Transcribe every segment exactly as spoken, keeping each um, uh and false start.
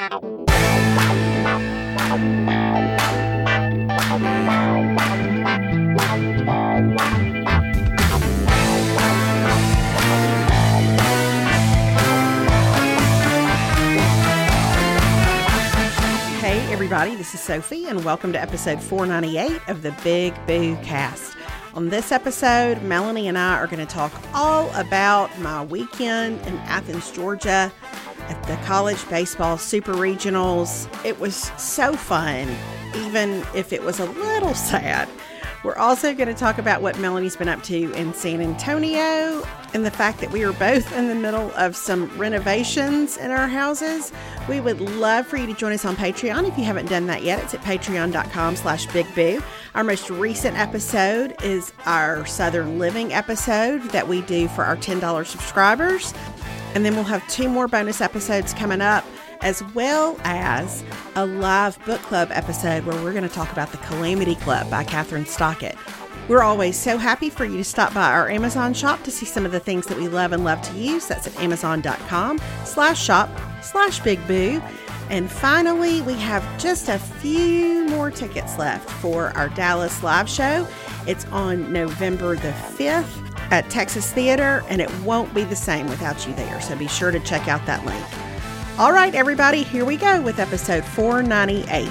Hey everybody, this is Sophie and welcome to episode four ninety-eight of the Big Boo Cast. On this episode, Melanie and I are going to talk all about my weekend in Athens, Georgia at the college baseball super regionals. It was so fun, even if it was a little sad. We're also going to talk about what Melanie's been up to in San Antonio and the fact that we are both in the middle of some renovations in our houses. We would love for you to join us on Patreon if you haven't done that yet. It's at patreon.com slash bigboo. Our most recent episode is our Southern Living episode that we do for our ten dollars subscribers. And then we'll have two more bonus episodes coming up, as well as a live book club episode where we're going to talk about The Calamity Club by Catherine Stockett. We're always so happy for you to stop by our Amazon shop to see some of the things that we love and love to use. That's at amazon.com slash shop slash bigboo. And finally, we have just a few more tickets left for our Dallas live show. It's on November the fifth at Texas Theater, and it won't be the same without you there. So be sure to check out that link. All right, everybody, here we go with episode four ninety-eight.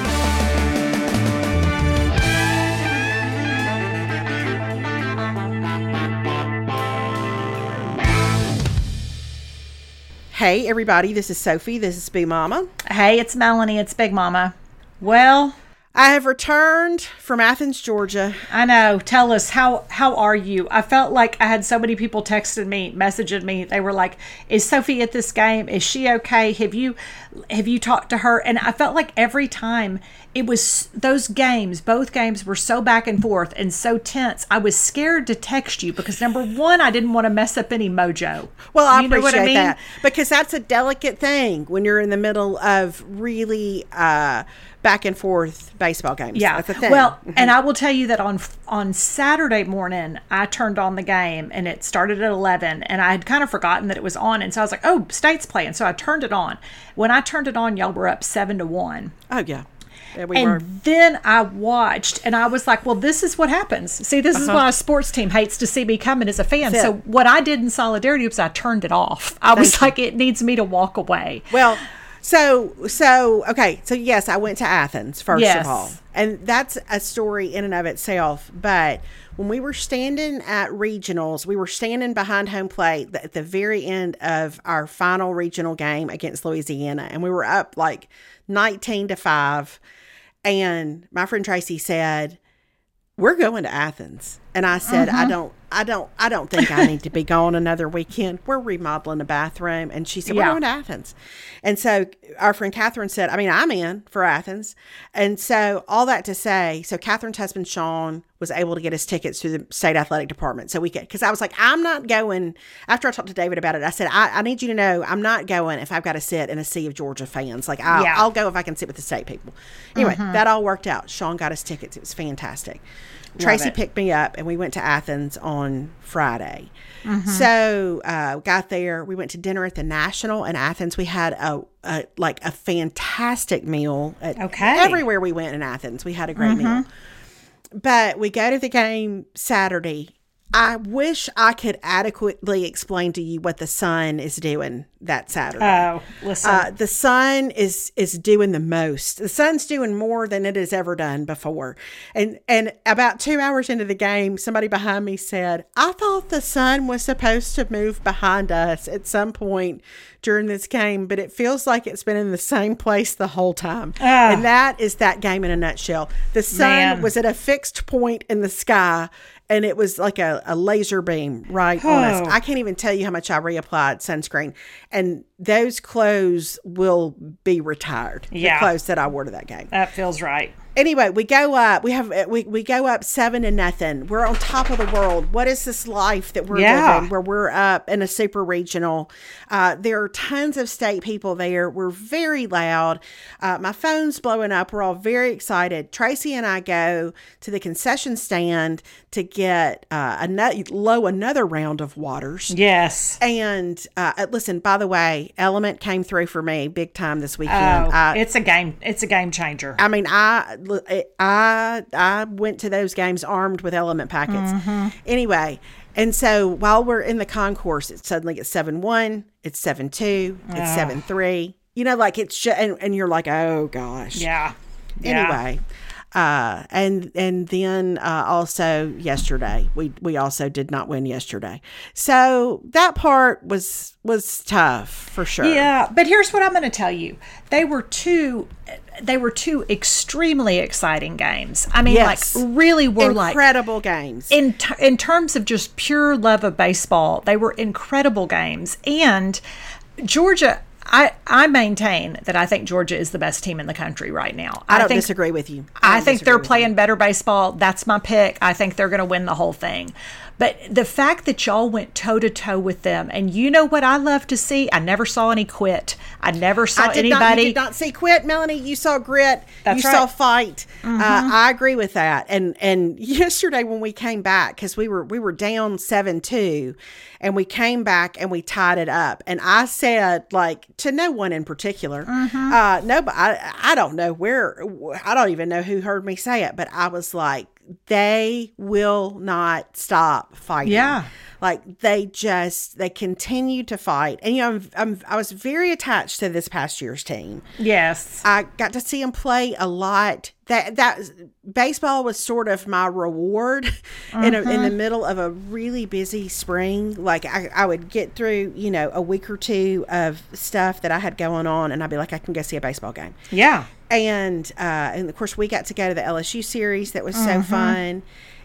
Hey, everybody, this is Sophie. This is Boo Mama. Hey, it's Melanie. It's Big Mama. Well, I have returned from Athens, Georgia. I know. Tell us, how how are you? I felt like I had so many people texting me, messaging me. They were like, "Is Sophie at this game? Is she okay? Have you have you talked to her?" And I felt like every time it was those games, both games were so back and forth and so tense. I was scared to text you because number one, I didn't want to mess up any mojo. Well, I you know appreciate what I mean? that because that's a delicate thing when you're in the middle of really uh, back and forth baseball games. Yeah, that's a thing. Well, mm-hmm. and I will tell you that on on Saturday morning, I turned on the game and it started at eleven, and I had kind of forgotten that it was on, and so I was like, "Oh, State's playing," so I turned it on. When I turned it on, y'all were up seven to one. Oh yeah. Yeah, we and were. then I watched, and I was like, well, this is what happens. See, this uh-huh. is why a sports team hates to see me coming as a fan. That's so it. what I did in solidarity was I turned it off. I was like, it needs me to walk away. Well, so, so okay. So, yes, I went to Athens, first yes. of all. And that's a story in and of itself. But when we were standing at regionals, we were standing behind home plate at the very end of our final regional game against Louisiana. And we were up like nineteen to five. And my friend Tracy said, "We're going to Athens." And I said, uh-huh. I don't, I don't, I don't think I need to be gone another weekend. We're remodeling a bathroom. And she said, "We're yeah. going to Athens." And so our friend Catherine said, I mean, I'm in for Athens. And so all that to say, so Catherine's husband, Sean, was able to get us tickets through the state athletic department. So we could, because I was like, I'm not going, after I talked to David about it, I said, I, I need you to know I'm not going if I've got to sit in a sea of Georgia fans. Like, I'll, yeah. I'll go if I can sit with the state people. Anyway, mm-hmm. that all worked out. Sean got us tickets. It was fantastic. Love Tracy it. picked me up, and we went to Athens on Friday. Mm-hmm. So uh, got there. We went to dinner at the National in Athens. We had a, a like a fantastic meal. At, okay. Everywhere we went in Athens, we had a great mm-hmm. meal. But we go to the game Saturday. I wish I could adequately explain to you what the sun is doing that Saturday. Oh, listen. Uh, the sun is is doing the most. The sun's doing more than it has ever done before. And and about two hours into the game, somebody behind me said, "I thought the sun was supposed to move behind us at some point during this game, but it feels like it's been in the same place the whole time." Oh. And that is that game in a nutshell. The sun Man. was at a fixed point in the sky, and it was like a, a laser beam right oh. on us. I can't even tell you how much I reapplied sunscreen. And those clothes will be retired. Yeah. The clothes that I wore to that game. That feels right. Anyway, we go up. We have we, we go up seven to nothing. We're on top of the world. What is this life that we're Yeah. living where we're up in a super regional? Uh, there are tons of state people there. We're very loud. Uh, my phone's blowing up. We're all very excited. Tracy and I go to the concession stand to get uh, another low another round of waters. Yes. And uh, listen, by the way, Element came through for me big time this Oh, weekend. I, it's a game. It's a game changer. I mean, I, I, I went to those games armed with Element packets. Mm-hmm. Anyway, and so while we're in the concourse, it suddenly gets seven one, it's seven two, it's seven three. You know, like it's just, and, and you're like, oh gosh. Yeah. Yeah. Anyway, uh, and and then uh, also yesterday, we we also did not win yesterday. So that part was was tough for sure. Yeah, but here's what I'm going to tell you: they were two, they were two extremely exciting games. I mean, Yes. like really were Incredible like games. in t- in terms of just pure love of baseball. They were incredible games, and Georgia. I, I maintain that I think Georgia is the best team in the country right now. I don't think, disagree with you. I, don't think disagree they're with you. playing better baseball. That's my pick. I think they're going to win the whole thing. But the fact that y'all went toe to toe with them, and you know what I love to see? I never saw any quit. I never saw I did anybody. Not, you did not see quit, Melanie. You saw grit. That's you right. saw fight. Uh, I agree with that. And and yesterday when we came back, because we were we were down seven two, and we came back and we tied it up. And I said, like, to no one in particular, uh, no, but I I don't know where. I don't even know who heard me say it, but I was like, they will not stop fighting. Yeah. Like they just, they continue to fight. And, you know, I'm, I'm, I was very attached to this past year's team. Yes. I got to see them play a lot. That, that baseball was sort of my reward in, a, in the middle of a really busy spring. Like I, I would get through, you know, a week or two of stuff that I had going on, and I'd be like, I can go see a baseball game. Yeah. And, uh, and of course we got to go to the L S U series. That was so fun.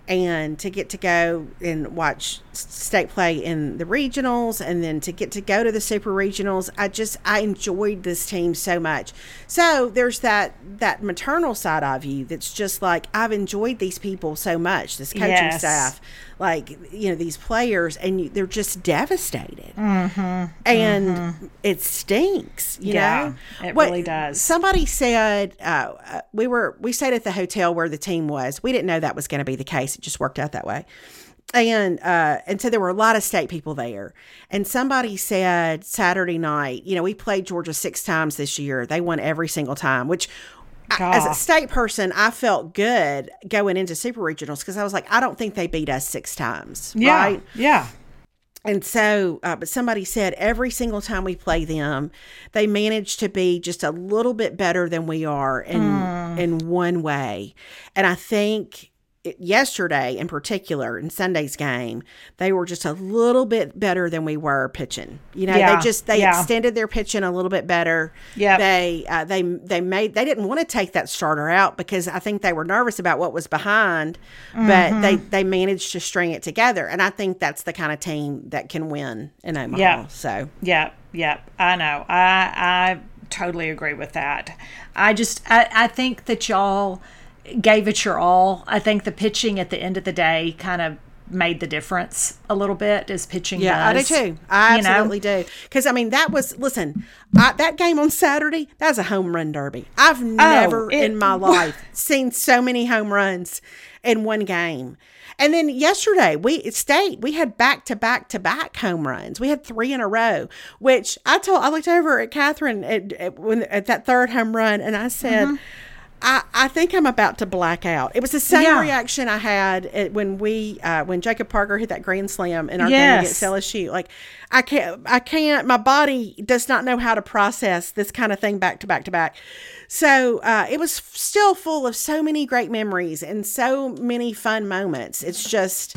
And to get to go and watch state play in the regionals, and then to get to go to the super regionals, I just, I enjoyed this team so much. So there's that, that maternal side of you that's just like, I've enjoyed these people so much, this coaching Yes. staff, like, you know, these players, and you, they're just devastated. Mm-hmm. And Mm-hmm. it stinks, you Yeah, know? it What- really does. Somebody said, uh, uh, we were, we stayed at the hotel where the team was. We didn't know that was going to be the case. It just worked out that way. And, uh, and so there were a lot of state people there. And somebody said Saturday night, you know, we played Georgia six times this year. They won every single time, which I, as a God. state person, I felt good going into super regionals because I was like, I don't think they beat us six times. Yeah. Right. Yeah. And so, uh, but somebody said every single time we play them, they manage to be just a little bit better than we are in in one way. And I think it, yesterday, in particular, in Sunday's game, they were just a little bit better than we were pitching. You know, Yeah, they just they yeah. extended their pitching a little bit better. Yep. They uh, they they made they didn't want to take that starter out because I think they were nervous about what was behind, but they they managed to string it together, and I think that's the kind of team that can win in Omaha. Yeah. So Yep, yep. I know. I I totally agree with that. I just I, I think that y'all gave it your all. I think the pitching at the end of the day kind of made the difference a little bit as pitching yeah, does. I do too. I you know? absolutely do. Because I mean, that was listen. I, that game on Saturday, that was a home run derby. I've never Oh, it- in my life seen so many home runs in one game. And then yesterday, we at State, we had back to back to back home runs. We had three in a row, which I told, I looked over at Catherine at, at, when, at that third home run, and I said, Mm-hmm. I, I think I'm about to black out. It was the same Yeah. reaction I had at when we, uh, when Jacob Parker hit that grand slam in our Yes. game against L S U. Like, I can't, I can't, my body does not know how to process this kind of thing back to back to back. So uh, it was still full of so many great memories and so many fun moments. It's just,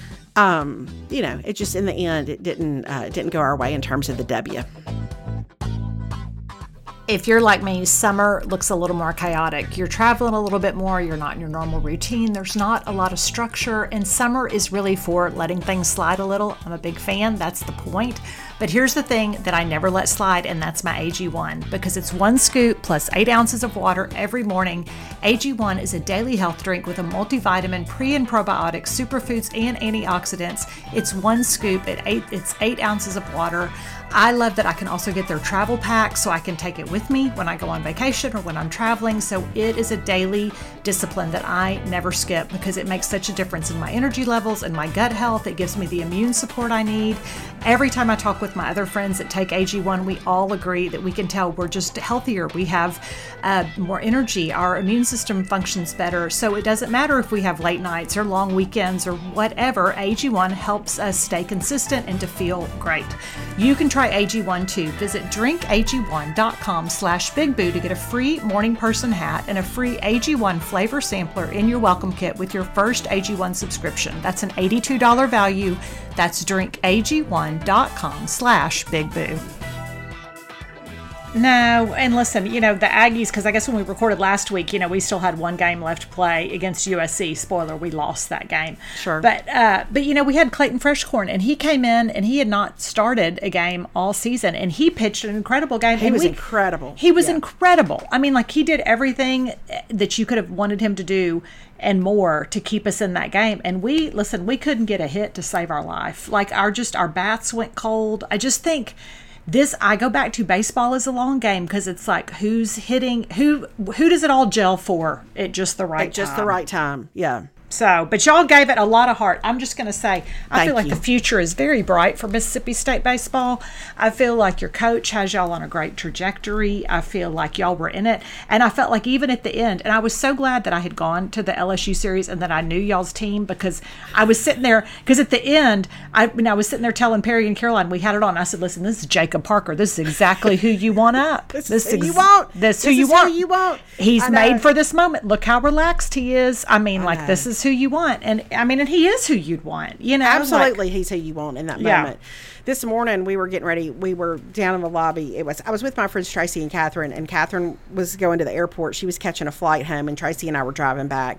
um, you know, it just in the end, it didn't, uh, it didn't go our way in terms of the W. if you're like me, summer looks a little more chaotic. You're traveling a little bit more. You're not in your normal routine. There's not a lot of structure. And summer is really for letting things slide a little. I'm a big fan. That's the point. But here's the thing that I never let slide, and that's my A G one, because it's one scoop plus eight ounces of water every morning. A G one is a daily health drink with a multivitamin, pre and probiotics, superfoods, and antioxidants. It's one scoop at eight. It's eight ounces of water. I love that I can also get their travel pack so I can take it with me when I go on vacation or when I'm traveling. So it is a daily discipline that I never skip because it makes such a difference in my energy levels and my gut health. It gives me the immune support I need. Every time I talk with my other friends that take A G one, we all agree that we can tell we're just healthier. We have uh, more energy. Our immune system functions better. So it doesn't matter if we have late nights or long weekends or whatever. A G one helps us stay consistent and to feel great. You can try A G one too. Visit drink A G one dot com slash Big Boo to get a free morning person hat and a free A G one flavor sampler in your welcome kit with your first A G one subscription. That's an eighty-two dollars value. That's drink A G one dot com slash Big Boo. No, and listen, you know, the Aggies, because I guess when we recorded last week, you know, we still had one game left to play against U S C. Spoiler, we lost that game. Sure. But, uh, but you know, we had Clayton Freshcorn, and he came in, and he had not started a game all season, and he pitched an incredible game. He and was we, incredible. He was yeah. incredible. I mean, like, he did everything that you could have wanted him to do and more to keep us in that game. And we, listen, we couldn't get a hit to save our life. Like, our just, our bats went cold. I just think... This, I go back to baseball is a long game because it's like who's hitting, who who does it all gel for at just the right At just time. the right time, yeah. So, but y'all gave it a lot of heart. I'm just going to say, I Thank feel like you. the future is very bright for Mississippi State baseball. I feel like your coach has y'all on a great trajectory. I feel like y'all were in it. And I felt like even at the end, and I was so glad that I had gone to the L S U series and that I knew y'all's team because I was sitting there, because at the end, I, when I was sitting there telling Perry and Caroline, we had it on. I said, listen, this is Jacob Parker. This is exactly who you want up. this, this is who ex- you want. This, this who you is want. Who you want. He's I know. made for this moment. Look how relaxed he is. I mean, I like, know. this is who you want. And I mean, and he is who you'd want, you know? Absolutely, like, he's who you want in that Yeah. moment. This morning, we were getting ready. We were down in the lobby. It was I was with my friends Tracy and Catherine, and Catherine was going to the airport. She was catching a flight home, and Tracy and I were driving back.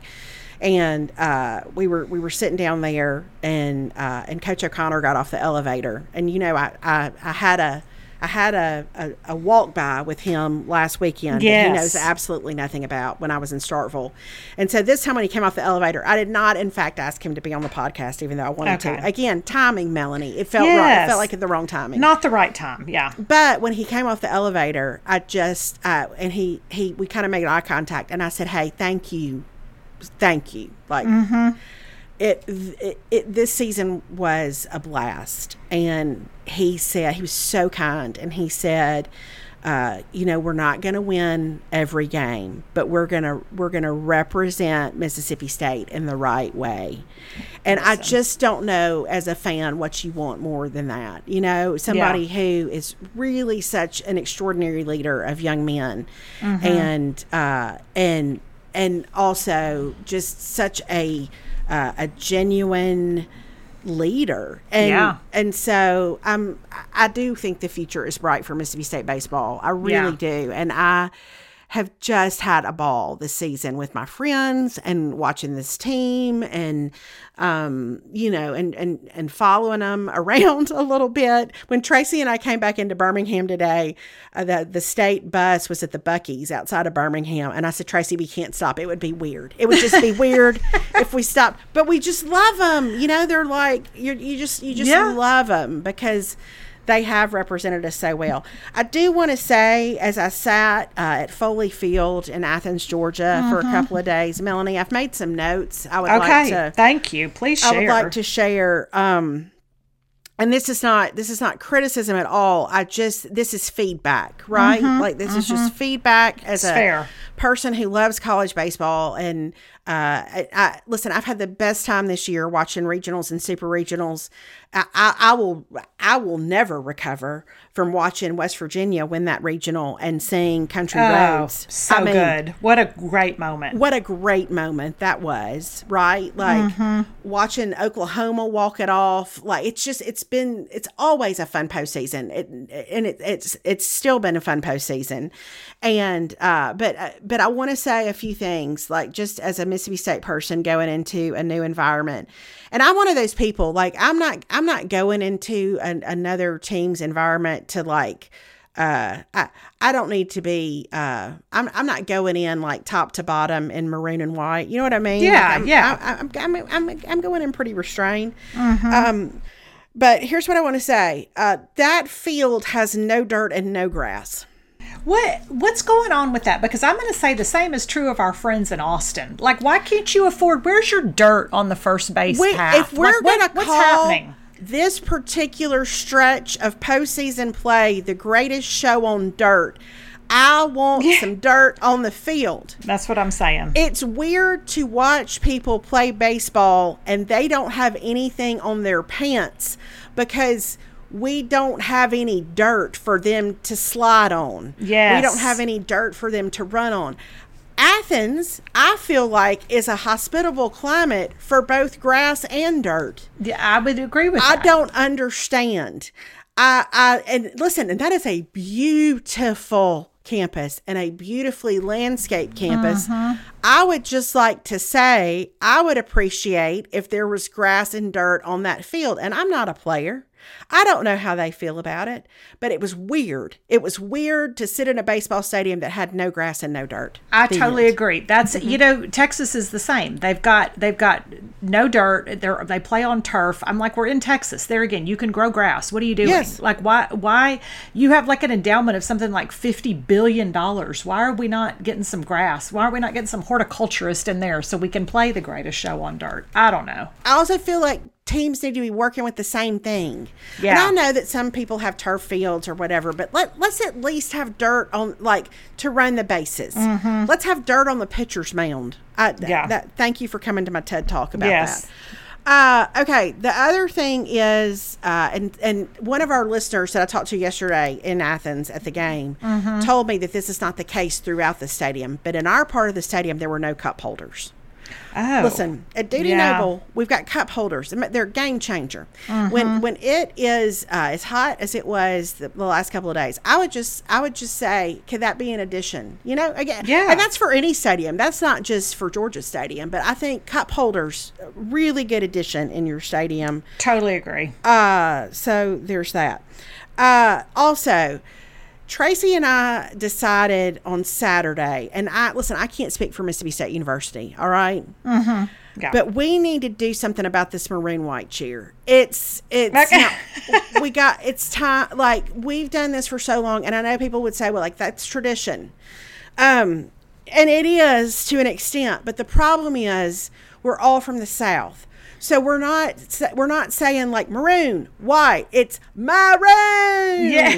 And uh, we were we were sitting down there, and uh, and Coach O'Connor got off the elevator. And you know, I I, I had a I had a, a, a walk by with him last weekend Yes. that he knows absolutely nothing about when I was in Starkville. And so this time when he came off the elevator, I did not, in fact, ask him to be on the podcast, even though I wanted Okay. to. Again, timing, Melanie. It felt right. It Yes. felt like the wrong timing. Not the right time, yeah. But when he came off the elevator, I just, uh, and he, he, we kind of made eye contact, and I said, hey, thank you. Thank you. Like, Mm-hmm. it, it, it, this season was a blast. And he said, he was so kind, and he said, uh, you know, we're not going to win every game, but we're going to, we're going to represent Mississippi State in the right way. And I just don't know as a fan what you want more than that. You know, somebody Yeah. who is really such an extraordinary leader of young men, Mm-hmm. and, uh, and, and also just such a, uh, a genuine leader. And, Yeah. and so um, I do think the future is bright for Mississippi State baseball. I really Yeah. do. And I have just had a ball this season with my friends and watching this team and, um, you know, and, and, and following them around a little bit. When Tracy and I came back into Birmingham today, uh, the, the state bus was at the Buc-ee's outside of Birmingham. And I said, Tracy, we can't stop. It would be weird. It would just be weird if we stopped. But we just love them. You know, they're like, you you just, you just Yeah. love them because they have represented us so well. I do want to say, as I sat uh, at Foley Field in Athens, Georgia, for a couple of days, Melanie, I've made some notes. I would Okay, like to. thank you. Please share. I would like to share. Um, and this is not this is not criticism at all. I just this is feedback, right? Like this is just feedback as It's a fair. person who loves college baseball, and Uh, I, I, listen, I've had the best time this year watching regionals and super regionals. I, I, I will, I will never recover from watching West Virginia win that regional and seeing Country Oh, Roads. so I mean, good. What a great moment. what a great moment that was, right? Like watching Oklahoma walk it off. Like it's just, it's been, it's always a fun postseason. It, and it, it's, it's still been a fun postseason. And, uh, but, uh, but I want to say a few things, like just as a Mississippi State person going into a new environment. And I'm one of those people, like, I'm not, I'm not going into an, another team's environment to like, uh, I, I don't need to be, uh, I'm, I'm not going in like top to bottom in maroon and white. You know what I mean? Yeah, Like, I'm, yeah. I, I'm, I'm, I'm, I'm going in pretty restrained. Um, but here's what I want to say. Uh, that field has no dirt and no grass. What what's going on with that? Because I'm going to say the same is true of our friends in Austin. Like, why can't you afford? Where's your dirt on the first base We, path? if we're Like, going what- to what's call happening? this particular stretch of postseason play the greatest show on dirt, I want Yeah. some dirt on the field. That's what I'm saying. It's weird to watch people play baseball and they don't have anything on their pants because we don't have any dirt for them to slide on. Yes. We don't have any dirt for them to run on. Athens, I feel like, is a hospitable climate for both grass and dirt. Yeah, I would agree with I that. don't understand. I, I, and listen, and that is a beautiful campus and a beautifully landscaped campus. I would just like to say, I would appreciate if there was grass and dirt on that field. And I'm not a player. I don't know how they feel about it, but it was weird. It was weird to sit in a baseball stadium that had no grass and no dirt. I The totally end. agree. That's you know Texas is the same. They've got they've got no dirt. They they play on turf. I'm like, we're in Texas. There again, you can grow grass. What are you doing? Yes. Like why why you have like an endowment of something like fifty billion dollars. Why are we not getting some grass? Why are we not getting some horticulturist in there so we can play the greatest show on dirt? I don't know. I also feel like teams need to be working with the same thing. Yeah. And I know that some people have turf fields or whatever, but let, let's at least have dirt on, like, to run the bases. Let's have dirt on the pitcher's mound. I, th- Yeah. That, thank you for coming to my TED Talk about Yes. that. Uh, okay. The other thing is, uh, and, and one of our listeners that I talked to yesterday in Athens at the game told me that this is not the case throughout the stadium, but in our part of the stadium, there were no cup holders. Oh, Listen, at Duty Yeah. Noble, we've got cup holders. They're a game changer. When when it is uh, as hot as it was the, the last couple of days, I would just I would just say, could that be an addition? You know, again, Yeah. and that's for any stadium. That's not just for Georgia Stadium, but I think cup holders a really good addition in your stadium. totally agree. Uh, so there's that. Uh, also. Tracy and I decided on Saturday, and I listen, I can't speak for Mississippi State University, all right? Yeah. But we need to do something about this maroon white cheer. It's it's Okay. not, we got it's time, like we've done this for so long, and I know people would say, well, like that's tradition. Um and it is to an extent, but the problem is we're all from the South. So we're not we're not saying like maroon, white. It's maroon. Yeah.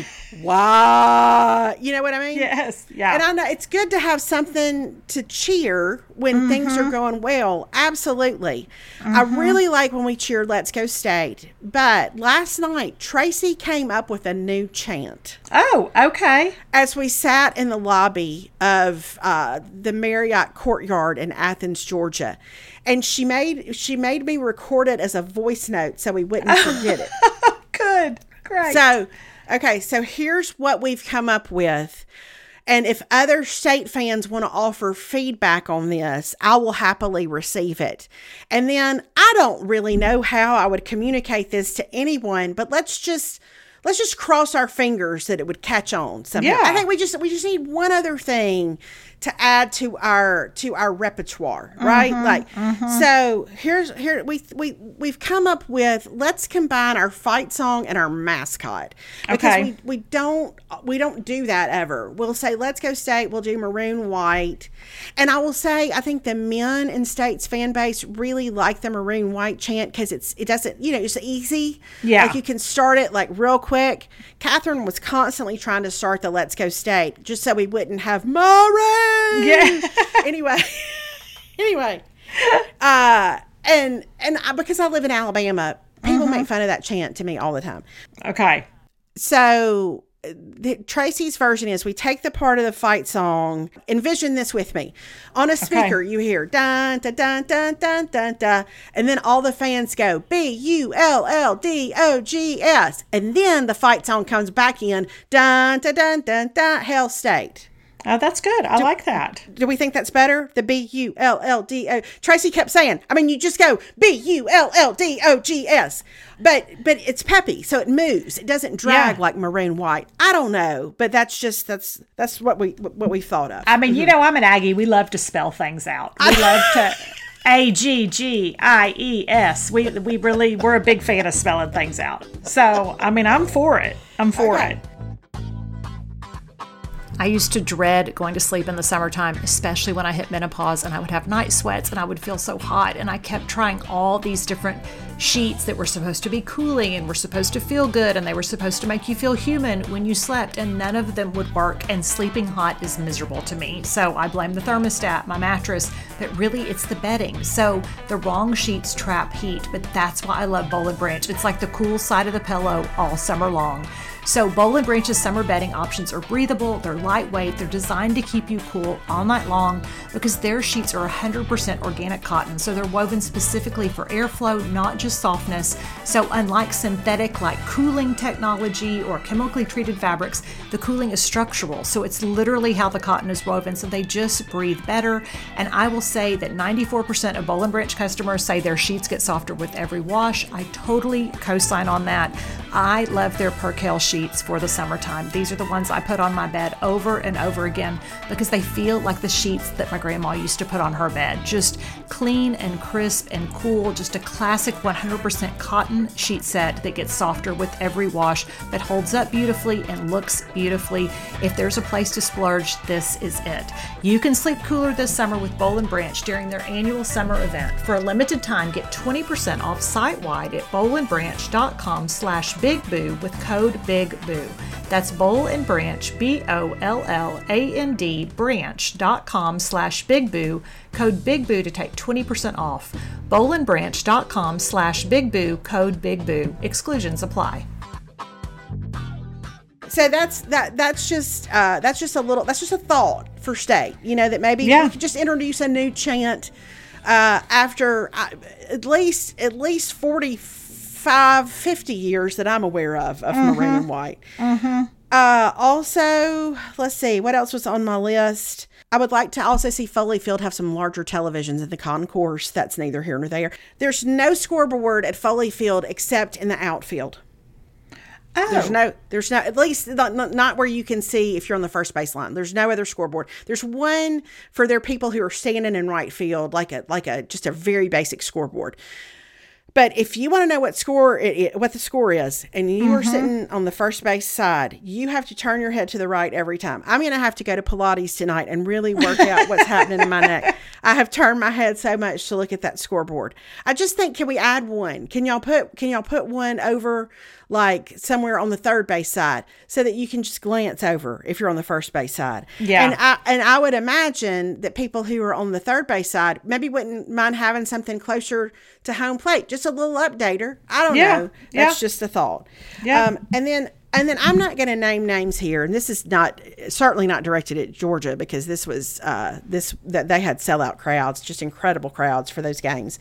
White. You know what I mean? Yes. Yeah. And I know it's good to have something to cheer when things are going well. Absolutely. I really like when we cheered Let's Go State. But last night, Tracy came up with a new chant oh, okay. as we sat in the lobby of uh, the Marriott Courtyard in Athens, Georgia. And she made she made me record it as a voice note so we wouldn't forget it. Good. Great. So, okay, so here's what we've come up with. And if other state fans want to offer feedback on this, I will happily receive it. And then I don't really know how I would communicate this to anyone, but let's just let's just cross our fingers that it would catch on somehow. Yeah. I think we just we just need one other thing to add to our to our repertoire, right? Like so here's here we we we've come up with, let's combine our fight song and our mascot. Because Okay. we, we don't we don't do that ever. We'll say Let's Go State, we'll do maroon white. And I will say I think the men in State's fan base really like the maroon white chant because it's it doesn't, you know, it's easy. Yeah. Like you can start it like real quick. Catherine was constantly trying to start the Let's Go State just so we wouldn't have maroon. Yeah. anyway, anyway, uh, and and I, because I live in Alabama, people mm-hmm. make fun of that chant to me all the time. Okay. So the, Tracy's version is we take the part of the fight song. Envision this with me. On a speaker, okay. you hear dun, dun, dun, dun, dun, dun, dun, and then all the fans go B U L L D O G S. And then the fight song comes back in dun, dun, dun, dun, dun, Hell State. Oh, that's good. I do, like that. Do we think that's better? The B U L L D O. Tracy kept saying, I mean, you just go B U L L D O G S. But but it's peppy, so it moves. It doesn't drag yeah. like Maroon White. I don't know, but that's just that's that's what we what we thought of. I mean, mm-hmm. you know, I'm an Aggie. We love to spell things out. We love to A G G I E S. We we really we're a big fan of spelling things out. So I mean, I'm for it. I'm for okay. it. I used to dread going to sleep in the summertime, especially when I hit menopause, and I would have night sweats and I would feel so hot. And I kept trying all these different sheets that were supposed to be cooling and were supposed to feel good, and they were supposed to make you feel human when you slept, and none of them would work. And sleeping hot is miserable to me. So I blame the thermostat, my mattress, but really it's the bedding. So the wrong sheets trap heat, but that's why I love Boll and Branch. It's like the cool side of the pillow all summer long. So Boll and Branch's summer bedding options are breathable, they're lightweight, they're designed to keep you cool all night long because their sheets are one hundred percent organic cotton, so they're woven specifically for airflow, not just softness. So unlike synthetic like cooling technology or chemically treated fabrics, the cooling is structural, so it's literally how the cotton is woven, so they just breathe better. And I will say that ninety-four percent of Boll and Branch customers say their sheets get softer with every wash. I totally co-sign on that. I love their Percale sheets for the summertime. These are the ones I put on my bed over and over again because they feel like the sheets that my grandma used to put on her bed. Just clean and crisp and cool. Just a classic one hundred percent cotton sheet set that gets softer with every wash, that holds up beautifully and looks beautifully. If there's a place to splurge, this is it. You can sleep cooler this summer with Boll and Branch during their annual summer event. For a limited time, get twenty percent off site-wide at bollandbranch.com slash bigboo with code BIGBOO. That's Boll and Branch, B O L L A N D, branch.com slash bigboo, code BIGBOO to take twenty percent off. bollandbranch.com slash bigboo, code BIGBOO. Exclusions apply. So that's that. That's just uh, that's just a little. That's just a thought for stay. You know, that maybe yeah. we could just introduce a new chant uh, after uh, at least at least forty-five, fifty years that I'm aware of of mm-hmm. Maroon and White. Mm-hmm. Uh, also, let's see what else was on my list. I would like to also see Foley Field have some larger televisions in the concourse. That's neither here nor there. There's no scoreboard at Foley Field except in the outfield. Oh. There's no, there's no, at least not, not where you can see if you're on the first baseline. There's no other scoreboard. There's one for their people who are standing in right field, like a, like a, just a very basic scoreboard. But if you want to know what score it, it, what the score is, and you mm-hmm. are sitting on the first base side, you have to turn your head to the right every time. I'm going to have to go to Pilates tonight and really work out what's happening in my neck. I have turned my head so much to look at that scoreboard. I just think, can we add one? Can y'all put Can y'all put one over, like somewhere on the third base side, so that you can just glance over if you're on the first base side? Yeah. And I and I would imagine that people who are on the third base side maybe wouldn't mind having something closer to home plate, just a little updater. I don't yeah. know. That's yeah. just a thought. Yeah. Um, and then and then I'm not going to name names here, and this is not certainly not directed at Georgia, because this was uh, this that they had sellout crowds, just incredible crowds for those games.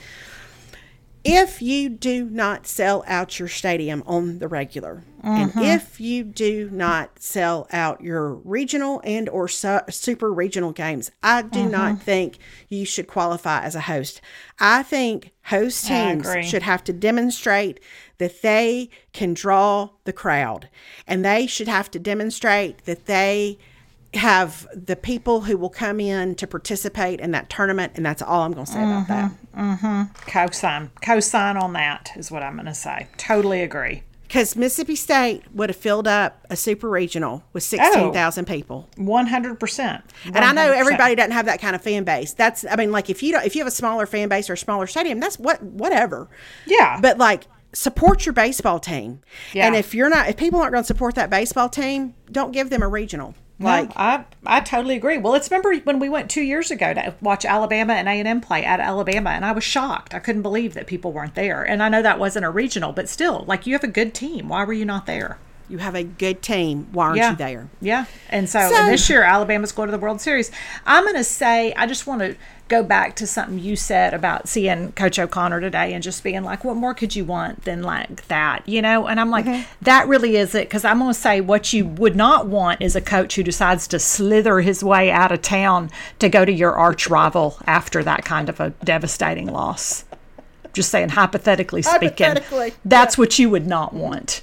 If you do not sell out your stadium on the regular, mm-hmm. and if you do not sell out your regional and or su- super regional games, I do mm-hmm. not think you should qualify as a host. I think host teams should have to demonstrate that they can draw the crowd, and they should have to demonstrate that they have the people who will come in to participate in that tournament, and that's all I'm going to say mm-hmm, about that. Mm-hmm. Co-sign. Co-sign on that is what I'm going to say. Totally agree. Because Mississippi State would have filled up a super regional with sixteen thousand oh, people. one hundred percent. one hundred percent. And I know everybody doesn't have that kind of fan base. That's, I mean, like if you don't, if you have a smaller fan base or a smaller stadium, that's what, whatever. Yeah. But like, support your baseball team. Yeah. And if you're not, if people aren't going to support that baseball team, don't give them a regional. Like, no, I I totally agree. Well, it's remember when we went two years ago to watch Alabama and A and M play at Alabama, and I was shocked. I couldn't believe that people weren't there. And I know that wasn't a regional, but still, like, you have a good team. Why were you not there? you have a good team. Why aren't Yeah. you there? Yeah. And so, So- and this year, Alabama's going to the World Series. I'm going to say, I just want to go back to something you said about seeing Coach O'Connor today and just being like, what more could you want than like that, you know? And I'm like, Mm-hmm. that really is it. Because I'm going to say what you would not want is a coach who decides to slither his way out of town to go to your arch rival after that kind of a devastating loss. Just saying, hypothetically speaking, Hypothetically, that's what you would not want.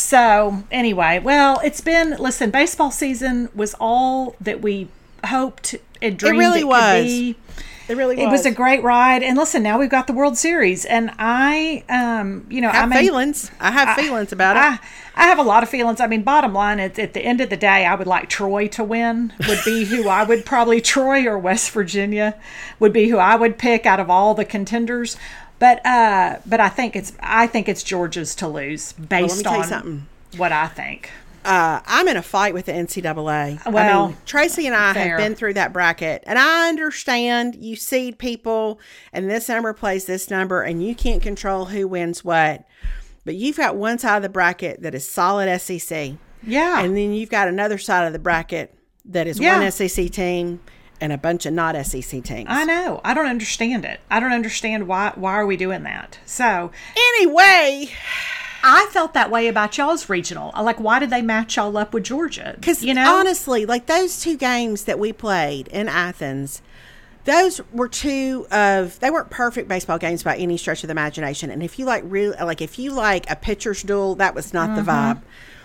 So anyway, well, it's been, listen, baseball season was all that we hoped and dreamed really it was. could be. It really was. It was a great ride. And listen, now we've got the World Series. And I, um, you know, I have I mean, feelings. I have feelings about it. I, I have a lot of feelings. I mean, bottom line, at, at the end of the day, I would like Troy to win, would be who I would probably, Troy or West Virginia would be who I would pick out of all the contenders. But uh, but I think it's I think it's Georgia's to lose based tell you on something. what I think. Uh, I'm in a fight with the N C double A. I Well, mean, Tracy and I fair. have been through that bracket, and I understand you seed people, and this number plays this number, and you can't control who wins what. But you've got one side of the bracket that is solid S E C, Yeah. and then you've got another side of the bracket that is Yeah. one S E C team and a bunch of not S E C teams. I know. I don't understand it. I don't understand why why are we doing that. So Anyway, I felt that way about y'all's regional. Like, why did they match y'all up with Georgia? because you know, honestly, like those two games that we played in Athens, those were two of they weren't perfect baseball games by any stretch of the imagination. And if you like real like if you like a pitcher's duel, that was not the vibe.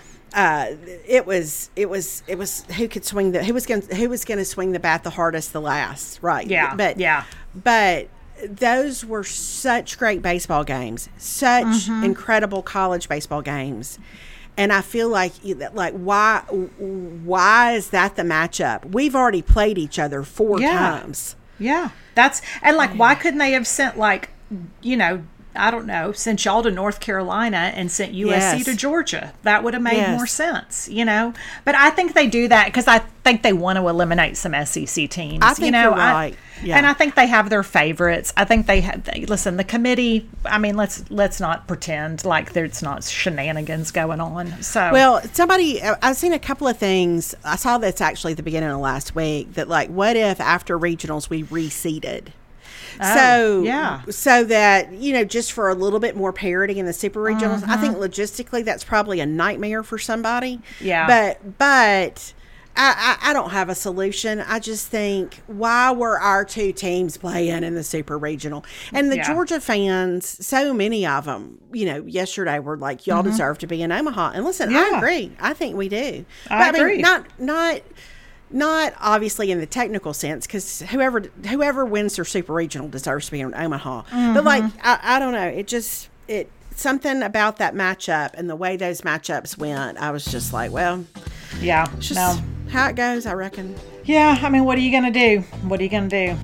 Uh, it was it was it was who could swing the who was going who was going to swing the bat the hardest the last, right? Yeah, but yeah. but those were such great baseball games, such incredible college baseball games. And I feel like, like why, why is that the matchup? We've already played each other four Yeah. times. Yeah, that's and like, why couldn't they have sent like, you know, I don't know, sent y'all to North Carolina and sent U S C Yes. to Georgia? That would have made Yes. more sense, you know. But I think they do that because I think they want to eliminate some S E C teams. I think you know, you're I- right. Yeah. And I think they have their favorites. I think they have. They, listen, the committee. I mean, let's let's not pretend like there's not shenanigans going on. So Well, somebody, I've seen a couple of things. I saw this actually at the beginning of last week that, like, what if after regionals we reseeded? Oh, so, yeah. so that, you know, just for a little bit more parity in the super regionals, I think logistically that's probably a nightmare for somebody. Yeah. But, but. I, I, I don't have a solution. I just think, why were our two teams playing in the super regional? And the Yeah. Georgia fans, so many of them, you know, yesterday were like, y'all deserve to be in Omaha. And listen, I Yeah. agree. I think we do. I but, agree. mean, not, not, not obviously in the technical sense, because whoever, whoever wins their super regional deserves to be in Omaha. But like, I, I don't know. It just, it, something about that matchup and the way those matchups went, I was just like, well, yeah, it's just no. how it goes, I reckon. Yeah, I mean, what are you going to do? What are you going to do?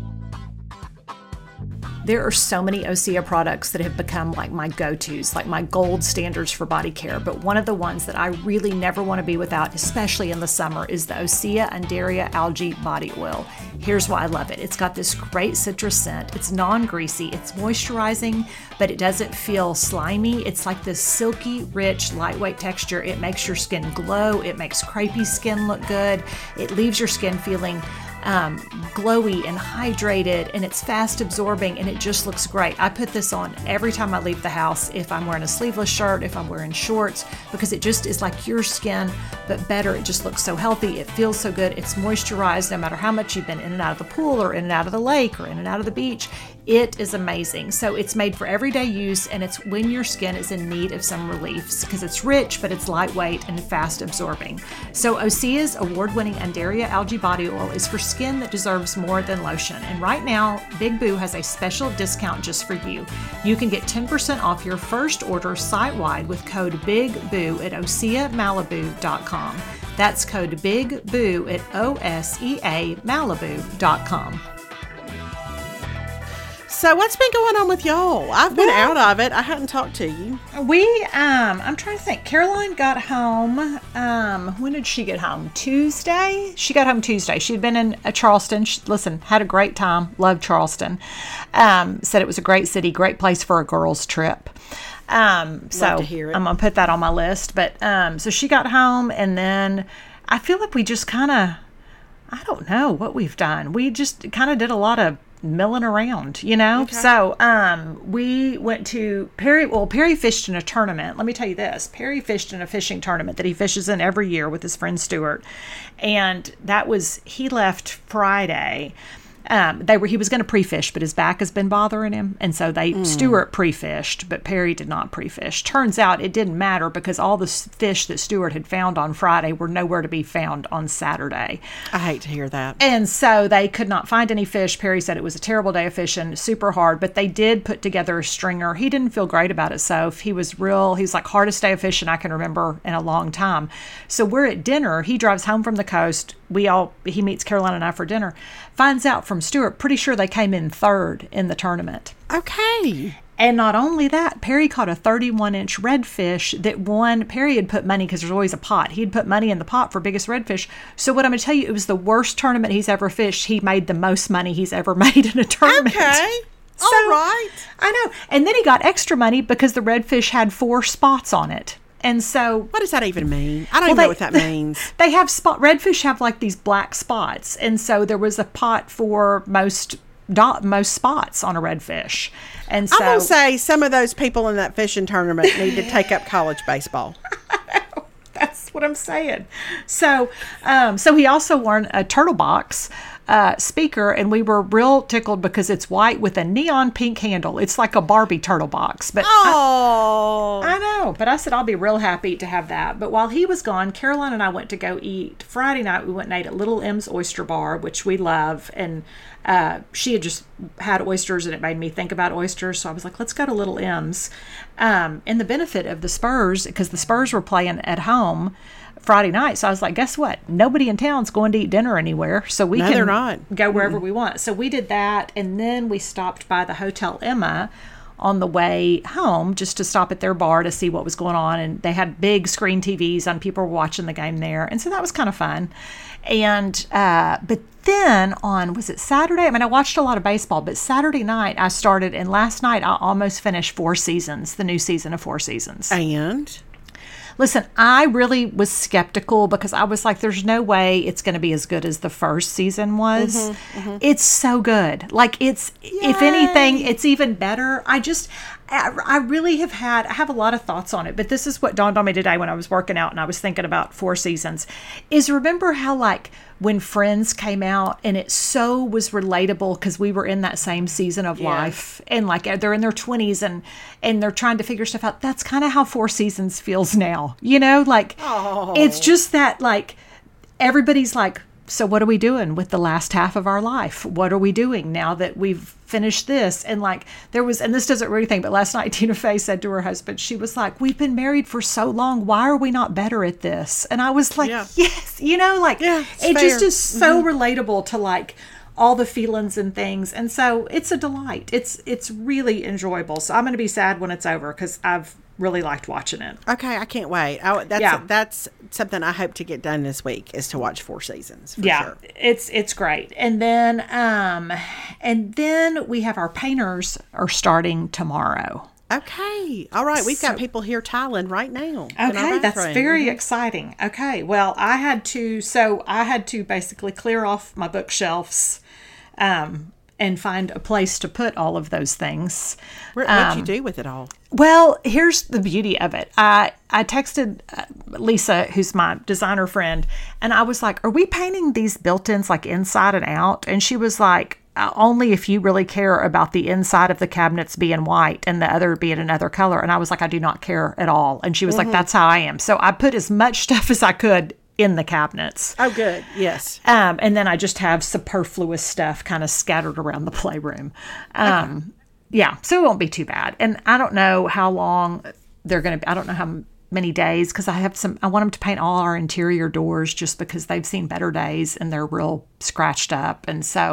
There are so many Osea products that have become like my go-tos, like my gold standards for body care. But one of the ones that I really never want to be without, especially in the summer, is the Osea Undaria Algae Body Oil. Here's why I love it. It's got this great citrus scent. It's non-greasy. It's moisturizing, but it doesn't feel slimy. It's like this silky, rich, lightweight texture. It makes your skin glow. It makes crepey skin look good. It leaves your skin feeling Um, glowy and hydrated, and it's fast absorbing, and it just looks great. I put this on every time I leave the house, if I'm wearing a sleeveless shirt, if I'm wearing shorts, because it just is like your skin, but better. It just looks so healthy. It feels so good. It's moisturized no matter how much you've been in and out of the pool or in and out of the lake or in and out of the beach. It is amazing. So it's made for everyday use, and it's when your skin is in need of some relief, because it's rich, but it's lightweight and fast absorbing. So Osea's award-winning Undaria Algae Body Oil is for skin that deserves more than lotion. And right now, Big Boo has a special discount just for you. You can get ten percent off your first order site-wide with code BIGBOO at osea malibu dot com. That's code BIGBOO at O S E A Malibu dot com. So what's been going on with y'all? I've been well, out of it. I hadn't talked to you. We, um, I'm trying to think. Caroline got home. Um, when did she get home? Tuesday? She got home Tuesday. She'd been in uh, Charleston. She, listen, had a great time. Loved Charleston. Um, said it was a great city, great place for a girls' trip. Um, so Love to hear it. I'm gonna put that on my list. But um, so she got home, and then I feel like we just kind of, I don't know what we've done. We just kind of did a lot of milling around, you know. Okay. So um we went to Perry. Well, Perry fished in a tournament. Let me tell you this: Perry fished in a fishing tournament that he fishes in every year with his friend Stuart, and that was he left Friday. Um, they were he was going to pre-fish, but his back has been bothering him, and so they mm. Stuart pre-fished, but Perry did not pre-fish. Turns out it didn't matter because all the fish that Stuart had found on Friday were nowhere to be found on Saturday. I hate to hear that. And so they could not find any fish. Perry said it was a terrible day of fishing, super hard, but they did put together a stringer. He didn't feel great about it, so he was real. He was like, hardest day of fishing I can remember in a long time. So we're at dinner. He drives home from the coast. We all he meets Caroline and I for dinner. Finds out from Stuart, pretty sure they came in third in the tournament. Okay. And not only that, Perry caught a thirty-one inch redfish that won. Perry had put money, because there's always a pot. He'd put money in the pot for biggest redfish. So what I'm going to tell you, it was the worst tournament he's ever fished. He made the most money he's ever made in a tournament. Okay. So, all right. I know. And then he got extra money because the redfish had four spots on it. And so, what does that even mean? I don't well, even they, know what that means. They have spot redfish have like these black spots, and so there was a pot for most dot most spots on a redfish. And so I'm gonna say some of those people in that fishing tournament need to take up college baseball. That's what I'm saying. So, um, so he also won a Turtle Box uh, speaker, and we were real tickled because it's white with a neon pink handle. It's like a Barbie Turtle Box. But oh, I, I know. But I said I'll be real happy to have that. But while he was gone, Caroline and I went to go eat. Friday night we went and ate at Little M's Oyster Bar, which we love, and uh, she had just had oysters, and it made me think about oysters. So I was like, let's go to Little M's. Um, and the benefit of the Spurs, because the Spurs were playing at home Friday night, so I was like, guess what? Nobody in town's going to eat dinner anywhere, so we no, can they're not. go wherever mm-hmm. we want. So we did that, and then we stopped by the Hotel Emma on the way home just to stop at their bar to see what was going on, and they had big screen T Vs and people were watching the game there, and so that was kind of fun. And uh, but then on, was it Saturday? I mean, I watched a lot of baseball, but Saturday night I started, and last night I almost finished Four Seasons, the new season of Four Seasons. And? Listen, I really was skeptical because I was like, there's no way it's going to be as good as the first season was. Mm-hmm, mm-hmm. It's so good. Like, it's, Yay. If anything, it's even better. I just, I, I really have had, I have a lot of thoughts on it, but this is what dawned on me today when I was working out and I was thinking about Four Seasons, is remember how, like, when Friends came out and it so was relatable because we were in that same season of yes. life, and like they're in their twenties and and they're trying to figure stuff out. That's kind of how Four Seasons feels now, you know, like oh. It's just that, like, everybody's like, so what are we doing with the last half of our life? What are we doing now that we've finished this? And like there was, and this doesn't really think, but last night Tina Fey said to her husband, she was like, we've been married for so long. Why are we not better at this? And I was like, yeah. yes, you know, like yeah, it fair. Just is so mm-hmm. relatable to like all the feelings and things. And so it's a delight. It's, it's really enjoyable. So I'm going to be sad when it's over because I've really liked watching it. Okay, I can't wait. I, that's yeah. that's something I hope to get done this week, is to watch Four Seasons. For yeah, sure. it's it's great. And then um, and then we have our painters are starting tomorrow. Okay, all right. We've so, got people here tiling right now. Okay, that's very mm-hmm. exciting. Okay, well, I had to so I had to basically clear off my bookshelves. Um, and find a place to put all of those things. What did um, you do with it all? Well, here's the beauty of it. I, I texted uh, Lisa, who's my designer friend, and I was like, are we painting these built-ins like inside and out? And she was like, uh, only if you really care about the inside of the cabinets being white and the other being another color. And I was like, I do not care at all. And she was mm-hmm. like, that's how I am. So I put as much stuff as I could in the cabinets. Oh, good. Yes. Um, and then I just have superfluous stuff kind of scattered around the playroom. Um, okay. Yeah, so it won't be too bad. And I don't know how long they're going to be. I don't know how many days, because I have some, I want them to paint all our interior doors just because they've seen better days and they're real scratched up. And so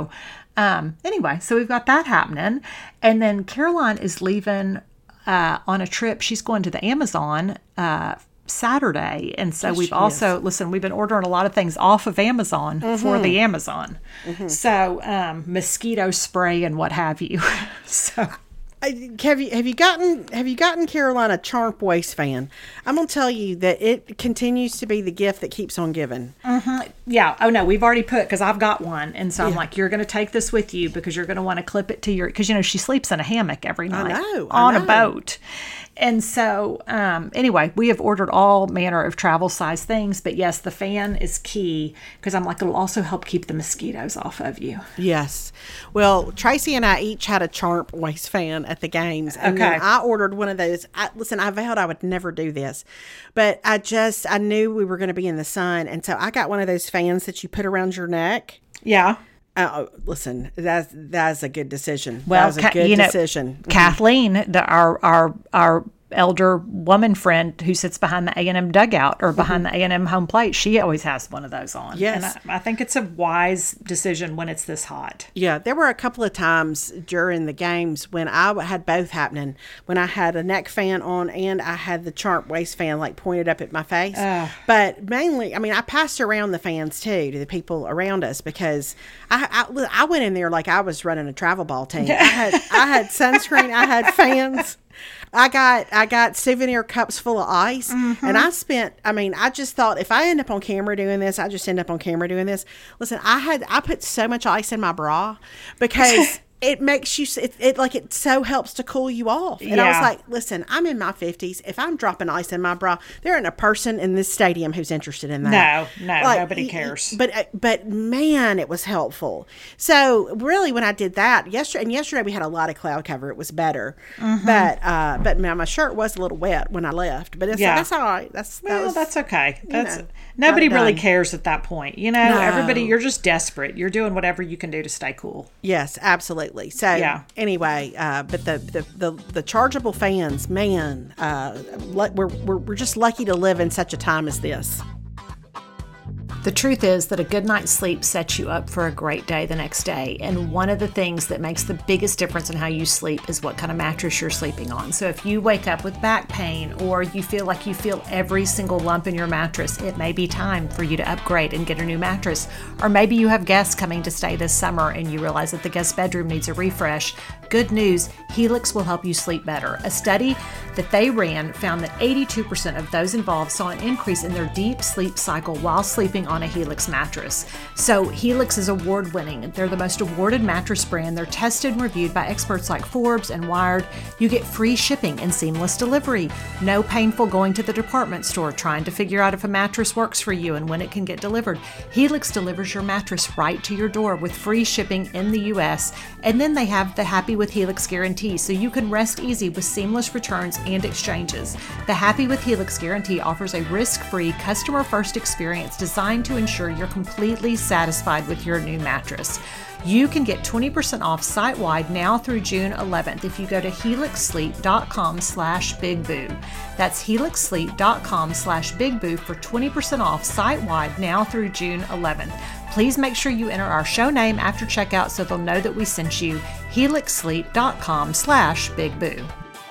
Um, anyway, so we've got that happening. And then Caroline is leaving uh, on a trip. She's going to the Amazon uh, Saturday. And so Yes, we've she also, is. listen, we've been ordering a lot of things off of Amazon Mm-hmm. for the Amazon. Mm-hmm. So um, mosquito spray and what have you. So... I- Have you have you gotten have you gotten Caroline a Charm waist fan? I'm gonna tell you that it continues to be the gift that keeps on giving. Yeah. Oh no, we've already put, because I've got one, and so I'm Yeah. like, you're going to take this with you because you're going to want to clip it to your, because you know she sleeps in a hammock every night know, I on a know. boat, and so um, anyway, we have ordered all manner of travel size things, but yes, the fan is key because I'm like, it'll also help keep the mosquitoes off of you. Yes. Well, Tracy and I each had a Charm waist fan at the games, and Okay. then I ordered one of those. I, listen, I vowed I would never do this, but I just I knew we were going to be in the sun, and so I got one of those fans that you put around your neck. Yeah. Uh, listen, that's that's a good decision. Well, that was a Ca- good you know, decision. Kathleen, the, our our our elder woman friend who sits behind the A and M dugout or behind the A and M home plate, she always has one of those on. Yes. And I, I think it's a wise decision when it's this hot. Yeah, there were a couple of times during the games when I had both happening. When I had a neck fan on and I had the Charm waist fan like pointed up at my face. But mainly, I mean, I passed around the fans too to the people around us because I, I, I went in there like I was running a travel ball team. I had I had sunscreen, I had fans. I got I got souvenir cups full of ice, and I spent. I mean, I just thought if I end up on camera doing this, I just end up on camera doing this. Listen, I had I put so much ice in my bra because it makes you it, it like it so helps to cool you off. And I was Yeah. like, listen, I'm in my fifties. If I'm dropping ice in my bra, there ain't a person in this stadium who's interested in that. No, no, Like, nobody y- y- cares. But uh, but man, it was helpful. So really, when I did that yesterday, and yesterday we had a lot of cloud cover, it was better. Mm-hmm. But uh, but man, my shirt was a little wet when I left. But it's, Yeah. that's all right. That's that Well, was, that's okay. That's know, nobody got it really done. cares at that point. You know, No. everybody, you're just desperate. You're doing whatever you can do to stay cool. Yes, absolutely. So Yeah. anyway, uh, but the, the, the, the chargeable fans, man, uh, le- we're, we're, we're just lucky to live in such a time as this. The truth is that a good night's sleep sets you up for a great day the next day. And one of the things that makes the biggest difference in how you sleep is what kind of mattress you're sleeping on. So if you wake up with back pain or you feel like you feel every single lump in your mattress, it may be time for you to upgrade and get a new mattress. Or maybe you have guests coming to stay this summer and you realize that the guest bedroom needs a refresh. Good news, Helix will help you sleep better. A study that they ran found that eighty-two percent of those involved saw an increase in their deep sleep cycle while sleeping on a Helix mattress. So Helix is award winning. They're the most awarded mattress brand. They're tested and reviewed by experts like Forbes and Wired. You get free shipping and seamless delivery. No painful going to the department store trying to figure out if a mattress works for you and when it can get delivered. Helix delivers your mattress right to your door with free shipping in the U S. And then they have the Happy with Helix guarantee, so you can rest easy with seamless returns and exchanges. The Happy with Helix guarantee offers a risk-free, customer-first experience designed to ensure you're completely satisfied with your new mattress. You can get twenty percent off site-wide now through June eleventh if you go to helix sleep dot com slash big boo. That's helix sleep dot com slash big boo for twenty percent off site-wide now through June eleventh. Please make sure you enter our show name after checkout so they'll know that we sent you. helix sleep dot com slash big boo.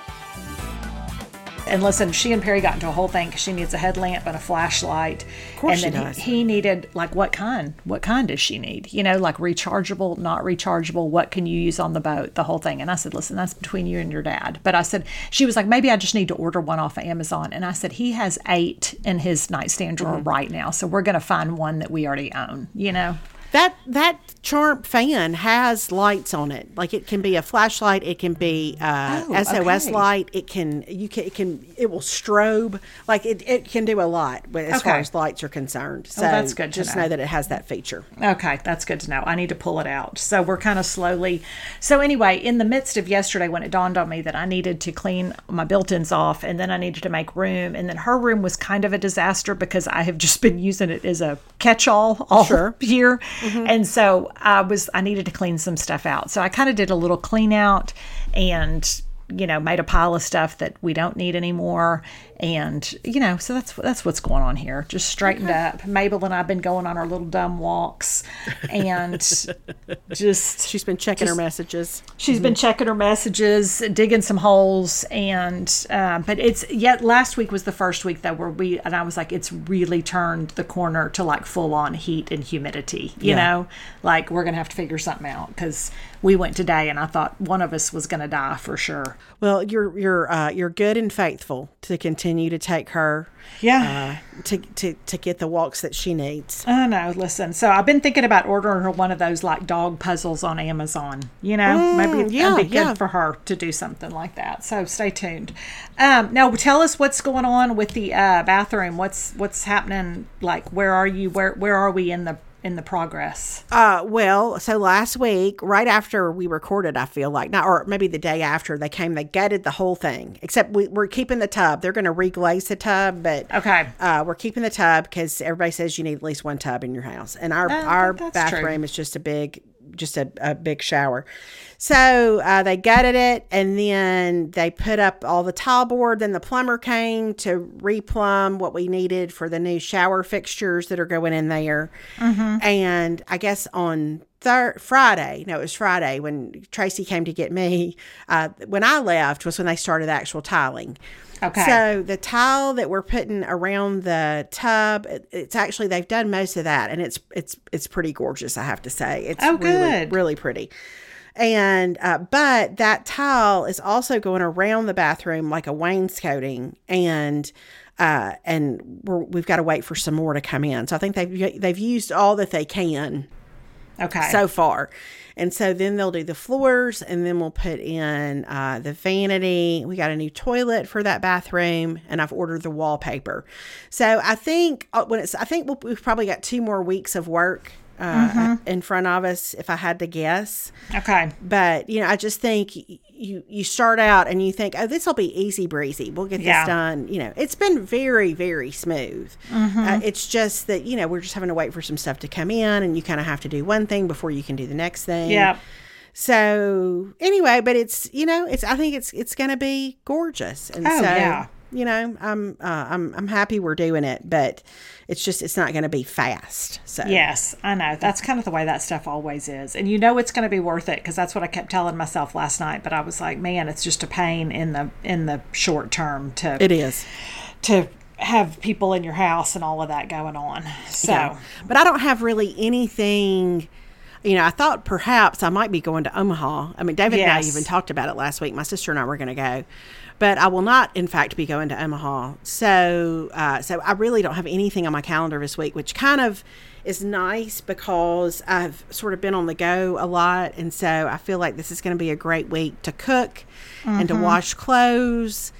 And listen, she and Perry got into a whole thing because she needs a headlamp and a flashlight. Of course and she then does. He, he needed, like, what kind? What kind does she need? You know, like rechargeable, not rechargeable. What can you use on the boat? The whole thing. And I said, listen, that's between you and your dad. But I said, she was like, maybe I just need to order one off of Amazon. And I said, he has eight in his nightstand drawer Mm-hmm. right now. So we're going to find one that we already own, you know? That that Charm fan has lights on it. Like it can be a flashlight, it can be uh, Oh, S O S okay. light. It can you can it can it will strobe. Like it, it can do a lot but as far Okay. as lights are concerned. So that's good to just know. know that it has that feature. Okay, that's good to know. I need to pull it out. So we're kind of slowly. So anyway, in the midst of yesterday, when it dawned on me that I needed to clean my built-ins off, and then I needed to make room, and then her room was kind of a disaster because I have just been using it as a catch-all all Sure. year, and so I was I needed to clean some stuff out. So I kind of did a little clean out and you know, made a pile of stuff that we don't need anymore. And, you know, so that's that's what's going on here. Just straightened Okay. up. Mabel and I have been going on our little dumb walks and just... She's been checking Just- her messages. She's been checking her messages, digging some holes, and uh, but it's yet last week was the first week that where we and I was like, it's really turned the corner to like full on heat and humidity. You Yeah. know, like we're gonna have to figure something out because we went today and I thought one of us was gonna die for sure. Well, you're you're uh, you're good and faithful to continue to take her Yeah. uh, to, to to get the walks that she needs. I know. Listen, so I've been thinking about ordering her one of those like dog puzzles on Amazon. You know, Mm, maybe yeah, it'd be good yeah. for her to do something like that. So stay tuned. Um, now, tell us what's going on with the uh, bathroom. What's what's happening? Like, where are you? Where where are we in the in the progress? Uh, well, so last week, right after we recorded, I feel like, not, or maybe the day after, they came, they gutted the whole thing, except we, we're keeping the tub. They're going to reglaze the tub, but Okay. uh, we're keeping the tub because everybody says you need at least one tub in your house. And our, Uh, our that's bathroom true. is just a big, just a, a big shower. So uh, they gutted it, and then they put up all the tile board. Then the plumber came to replumb what we needed for the new shower fixtures that are going in there. And I guess on thir- Friday, no, it was Friday when Tracy came to get me. Uh, when I left was when they started the actual tiling. Okay. So the tile that we're putting around the tub, it, it's actually they've done most of that, and it's it's it's pretty gorgeous. I have to say, it's Oh, really good. really pretty. And uh, but that tile is also going around the bathroom like a wainscoting, and uh, and we're, we've got to wait for some more to come in. So I think they've they've used all that they can Okay. so far. And so then they'll do the floors, and then we'll put in uh, the vanity. We got a new toilet for that bathroom, and I've ordered the wallpaper. So I think uh, when it's, I think we'll, we've probably got two more weeks of work uh, in front of us, if I had to guess. okay. But you know, I just think y- you you start out and you think, oh, this will be easy breezy. We'll get this Yeah. done. You know, it's been very very smooth. Uh, it's just that you know we're just having to wait for some stuff to come in, and you kind of have to do one thing before you can do the next thing. Yeah. So anyway, but it's you know it's I think it's it's going to be gorgeous, and Oh, so yeah. you know I'm uh, I'm I'm happy we're doing it, but it's just it's not going to be fast. So Yes, I know. That's kind of the way that stuff always is. And you know it's going to be worth it because that's what I kept telling myself last night, but I was like, man, it's just a pain in the in the short term to it is. to have people in your house and all of that going on. So, Yeah. But I don't have really anything. You know, I thought perhaps I might be going to Omaha. I mean, David and I Yes. even talked about it last week. My sister and I were going to go, but I will not, in fact, be going to Omaha. So, uh, so I really don't have anything on my calendar this week, which kind of is nice because I've sort of been on the go a lot, and so I feel like this is going to be a great week to cook and to wash clothes.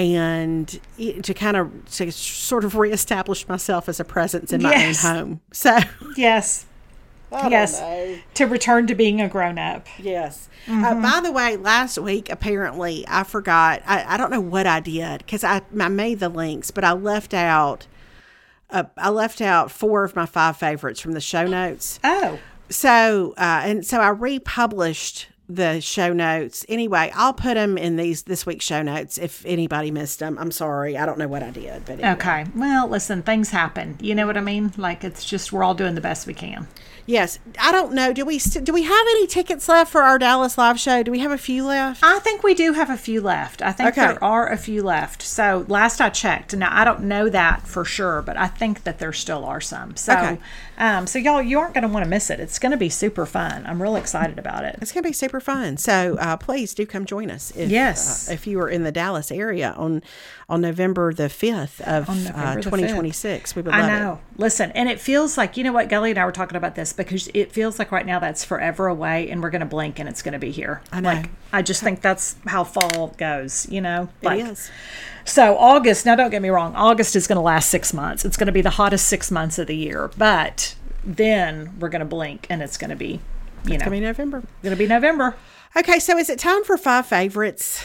And e- to kind of to sort of reestablish myself as a presence in my Yes. own home. So yes. I don't yes. know. To return to being a grown up. Yes. Uh, by the way, last week, apparently, I forgot. I, I don't know what I did because I, I made the links, but I left out. Uh, I left out four of my five favorites from the show notes. Oh. So, uh, and so I republished the show notes. Anyway, I'll put them in these this week's show notes if anybody missed them. I'm sorry. I don't know what I did, but anyway. Okay. Well, listen, things happen. You know what I mean? Like it's just we're all doing the best we can. Yes. I don't know. Do we st- do we have any tickets left for our Dallas live show? Do we have a few left? I think we do have a few left. I think Okay. there are a few left. So last I checked, now I don't know that for sure, but I think that there still are some. So, Okay. um, so y'all, you aren't going to want to miss it. It's going to be super fun. I'm real excited about it. It's going to be super fun. So uh, please do come join us. If, Yes. uh, if you are in the Dallas area on on November the fifth of November uh, the fifth. twenty twenty-six, we would love I know. Listen, and it feels like, you know what, Gully and I were talking about this because it feels like right now that's forever away and we're going to blink and it's going to be here. I know. Like, I just think that's how fall goes, you know? it. Like, It is. So August, now don't get me wrong, August is going to last six months. It's going to be the hottest six months of the year. But then we're going to blink and it's going to be, you know, I mean November. going to be November. Okay, so is it time for five favorites?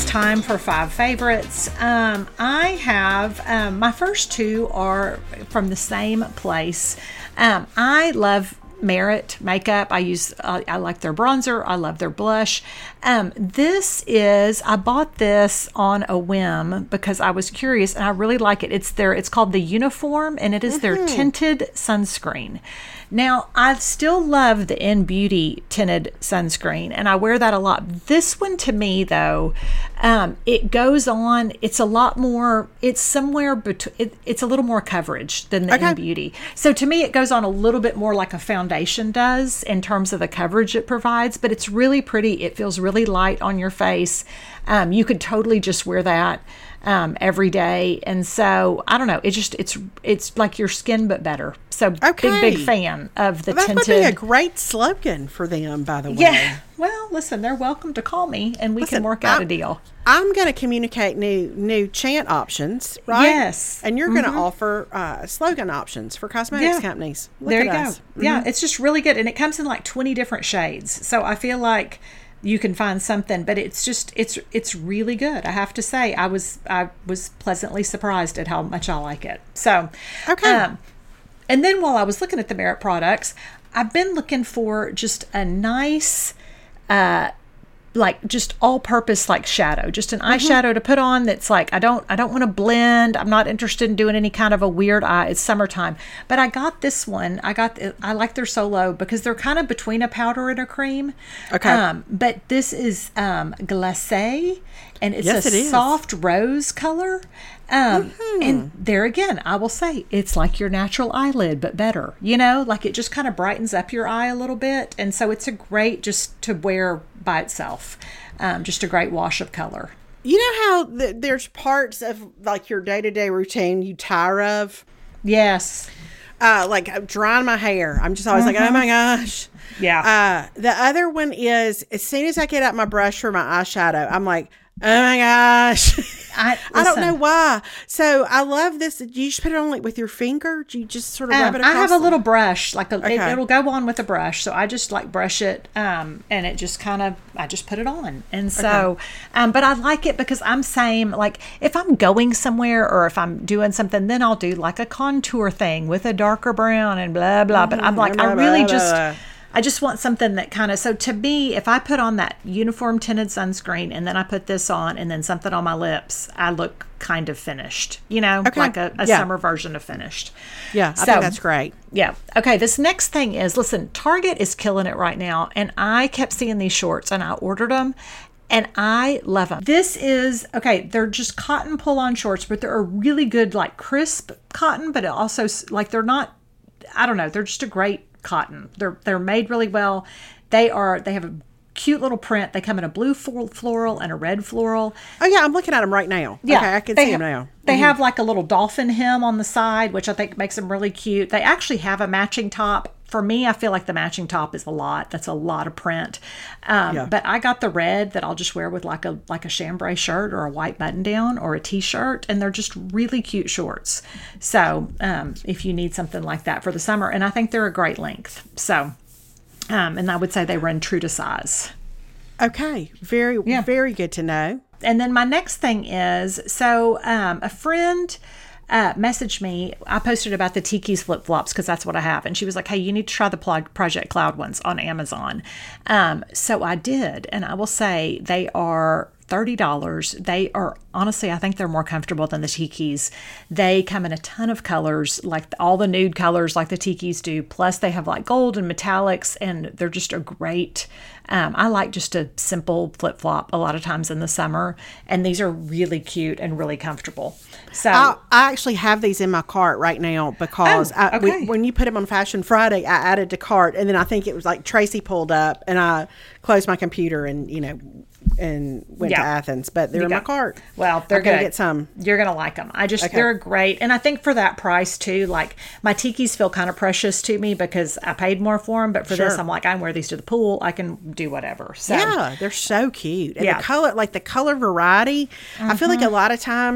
it's time for five favorites. Um, I have, um, my first two are from the same place. Um, I love Merit makeup. I use, uh, I like their bronzer. I love their blush. Um, this is, I bought this on a whim because I was curious and I really like it. It's their, it's called the Uniform, and it is mm-hmm. their tinted sunscreen. Now, I still love the In Beauty tinted sunscreen, and I wear that a lot. This one, to me, though, um, it goes on, it's a lot more, it's somewhere between, it, it's a little more coverage than the okay. In Beauty. So, to me, it goes on a little bit more like a foundation does in terms of the coverage it provides, but it's really pretty. It feels really light on your face. Um, you could totally just wear that um, every day. And so, I don't know, it just, it's, it's like your skin, but better. So okay. big, big fan of the well, that tinted. That would be a great slogan for them, by the way. Yeah. Well, listen, they're welcome to call me and we listen, can work out I'm, a deal. I'm going to communicate new new chant options, right? Yes. And you're mm-hmm. going to offer uh, slogan options for cosmetics yeah. companies. Look there you at go. us. Mm-hmm. Yeah, it's just really good. And it comes in like twenty different shades. So I feel like you can find something, but it's just, it's it's really good. I have to say, I was I was pleasantly surprised at how much I like it. So, okay. Um, and then while I was looking at the Merit products, I've been looking for just a nice, uh, like just all-purpose like shadow, just an mm-hmm. eyeshadow to put on that's like, I don't, I don't want to blend. I'm not interested in doing any kind of a weird eye. It's summertime, but I got this one. I got, I like their Solo because they're kind of between a powder and a cream. Okay. Um, but this is um, glacé, and it's yes, a it soft rose color. Um, mm-hmm. And there again, I will say it's like your natural eyelid, but better, you know, like it just kind of brightens up your eye a little bit. And so it's a great just to wear by itself. Um, just a great wash of color. You know how th- there's parts of like your day-to-day routine you tire of? Yes. Uh, like drying my hair. I'm just always mm-hmm. like, oh my gosh. Yeah. Uh, the other one is as soon as I get out my brush for my eyeshadow, I'm like, oh my gosh. I, I don't know why. So I love this. Do you just put it on like with your finger? Do you just sort of um, rub it across? I have a little brush, like a, okay. it, it'll go on with a brush. So I just like brush it, um, and it just kind of, I just put it on. And so, okay. um, but I like it because I'm same, like if I'm going somewhere or if I'm doing something, then I'll do like a contour thing with a darker brown and blah, blah. Mm-hmm. But I'm like, blah, I really blah, just... Blah. I just want something that kind of, so to me, if I put on that Uniform tinted sunscreen and then I put this on and then something on my lips, I look kind of finished, you know, okay. like a, a yeah. summer version of finished. Yeah, I so, think that's great. Yeah. Okay, this next thing is, listen, Target is killing it right now. And I kept seeing these shorts and I ordered them. And I love them. This is, okay, they're just cotton pull-on shorts, but they're a really good, like, crisp cotton, but it also, like, they're not, I don't know, they're just a great cotton. They're they're made really well. They are they have a cute little print. They come in a blue floral and a red floral. Oh yeah, I'm looking at them right now. Yeah, okay, I can see ha- them now. They mm-hmm. have like a little dolphin hem on the side, which I think makes them really cute. They actually have a matching top. For me, I feel like the matching top is a lot. That's a lot of print. Um, yeah. But I got the red that I'll just wear with like a like a chambray shirt or a white button down or a t-shirt, and they're just really cute shorts. So um, if you need something like that for the summer, and I think they're a great length. So, um, and I would say they run true to size. Okay, very yeah. very good to know. And then my next thing is, so um, a friend uh, messaged me. I posted about the Tiki's flip-flops because that's what I have. And she was like, hey, you need to try the Project Cloud ones on Amazon. Um, so I did. And I will say they are thirty dollars. They are, honestly, I think they're more comfortable than the Tiki's. They come in a ton of colors, like all the nude colors like the Tiki's do. Plus they have like gold and metallics, and they're just a great, um, I like just a simple flip-flop a lot of times in the summer. And these are really cute and really comfortable. So I, I actually have these in my cart right now because oh, I, okay. we, when you put them on Fashion Friday, I added to cart, and then I think it was like Tracy pulled up, and I closed my computer and, you know, and went yeah. to Athens, but they're you in got, my cart. Well, they're I'm good. Gonna get some. You're gonna like them. I just okay. they're great, and I think for that price too. Like my Tiki's feel kind of precious to me because I paid more for them, but for sure. this, I'm like I can wear these to the pool. I can do whatever. So yeah, they're so cute, and yeah. the color, like the color variety. Mm-hmm. I feel like a lot of times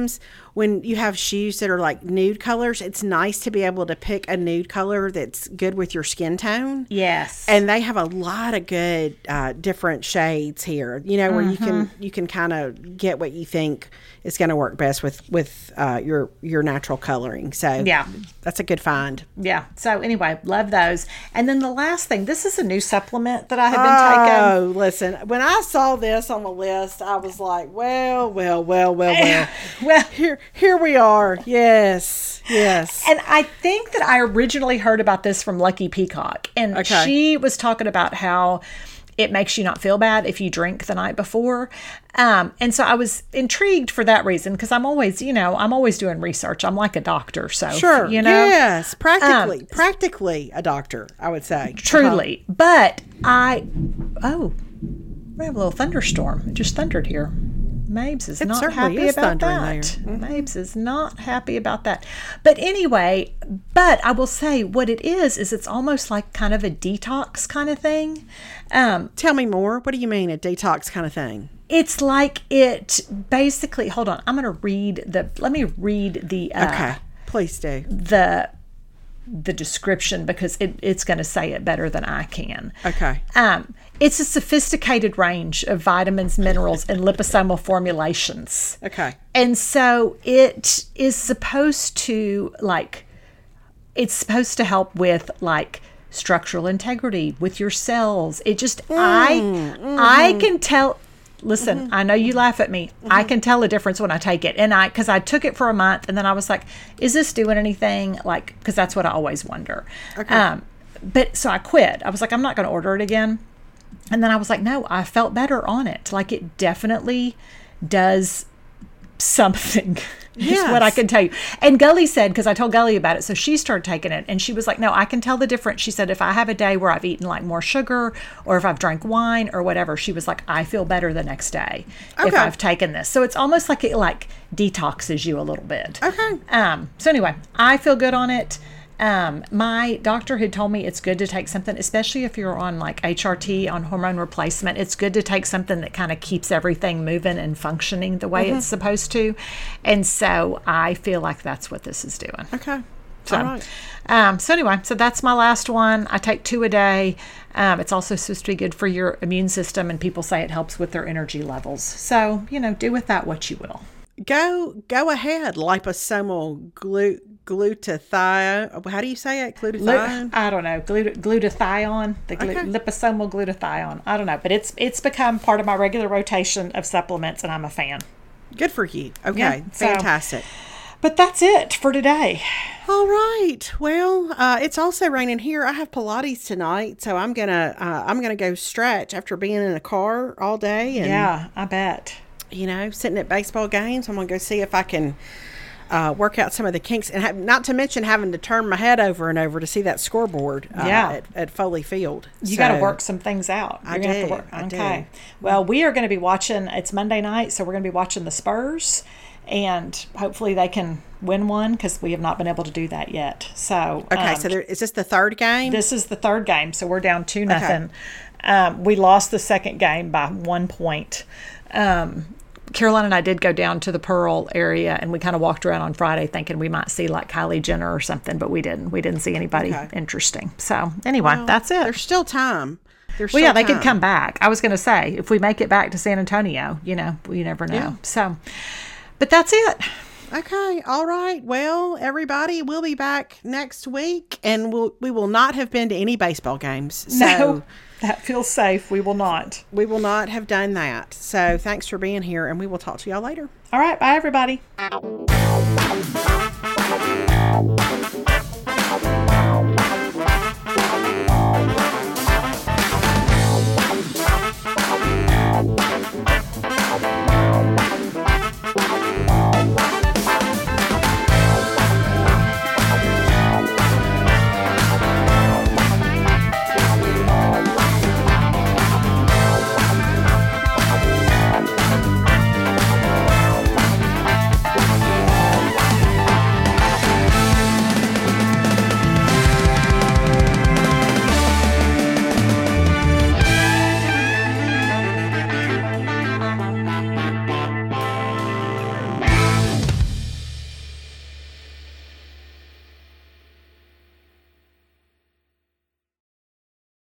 when you have shoes that are like nude colors, it's nice to be able to pick a nude color that's good with your skin tone. Yes. And they have a lot of good uh, different shades here, you know, where Mm-hmm. you can you can kind of get what you think is going to work best with with uh, your your natural coloring. So Yeah. that's a good find. Yeah. So anyway, love those. And then the last thing, this is a new supplement that I have been taking. Oh, listen, when I saw this on the list, I was like, well, well, well, well, well. Well, Here, here we are. Yes, yes. and I think that I originally heard about this from Lucky Peacock, and Okay. she was talking about how it makes you not feel bad if you drink the night before. Um, and so I was intrigued for that reason, because I'm always, you know, I'm always doing research. I'm like a doctor. So, Sure. you know, Yes, practically, Um, practically a doctor, I would say. truly. But I, oh, we have a little thunderstorm. It just thundered here. Mabes is It not certainly happy is about thundering that. there. Mm-hmm. Mabes is not happy about that. But anyway, but I will say what it is, is it's almost like kind of a detox kind of thing. Um, Tell me more. What do you mean, a detox kind of thing? it's like it basically, hold on, I'm going to read the, let me read the, uh, Okay, please do. the, the description, because it, it's going to say it better than I can. Okay. Um, it's a sophisticated range of vitamins, minerals, and liposomal formulations. Okay. And so it is supposed to, like, it's supposed to help with, like, structural integrity with your cells. It just, I, I can tell. Listen, I know you laugh at me. I can tell a difference when I take it. And I, because I took it for a month, and then I was like, is this doing anything? Like, because that's what I always wonder. Okay. Um, but so I quit. I was like, I'm not going to order it again. And then I was like, no, I felt better on it. Like, it definitely does something. Is what I Yes. can tell you. And Gully said, because I told Gully about it, so she started taking it, and she was like, no, I can tell the difference. She said, if I have a day where I've eaten like more sugar, or if I've drank wine or whatever, she was like, I feel better the next day if Okay. I've taken this. So it's almost like it like detoxes you a little bit. Okay. Um, so anyway, I feel good on it. Um, my doctor had told me it's good to take something, especially if you're on like H R T, on hormone replacement. It's good to take something that kind of keeps everything moving and functioning the way it's supposed to. And so I feel like that's what this is doing. Okay. So, All right. um, so anyway, so that's my last one. I take two a day. Um, it's also supposed to be good for your immune system, and people say it helps with their energy levels. So, you know, do with that what you will. Go go ahead. Liposomal glu- glutathione. How do you say it? Glutathione? I don't know, glut- glutathione, the glu- Okay. liposomal glutathione. I don't know, but it's it's become part of my regular rotation of supplements, and I'm a fan. Good for you. Okay. Yeah, so- Fantastic. But that's it for today. All right. Well, uh, it's also raining here. I have Pilates tonight, so I'm gonna uh, I'm gonna go stretch after being in a car all day. And, Yeah, I bet. you know, sitting at baseball games. I'm gonna go see if I can uh, work out some of the kinks, and have, not to mention having to turn my head over and over to see that scoreboard. Uh, Yeah. At, at Foley Field. You So, got to work some things out. I You're gonna have do, to work. I Okay. do. Well, we are going to be watching. It's Monday night, so we're going to be watching the Spurs, and hopefully they can win one, because we have not been able to do that yet. So Okay, um, so there, is this the third game? this is the third game, so we're down two nothing. Um, we lost the second game by one point. Um, Caroline and I did go down to the Pearl area, and we kind of walked around on Friday thinking we might see like Kylie Jenner or something, but we didn't. We didn't see anybody Okay. interesting. So anyway, that's it. There's still time. There's Well, still yeah, they time. could come back. I was going to say, if we make it back to San Antonio, you know, you never know. Yeah. So, but that's it. Okay, all right. Well, everybody, we'll be back next week, and we'll, we will not have been to any baseball games. So No, that feels safe. We will not. we will not have done that. So thanks for being here, and we will talk to y'all later. All right. Bye, everybody.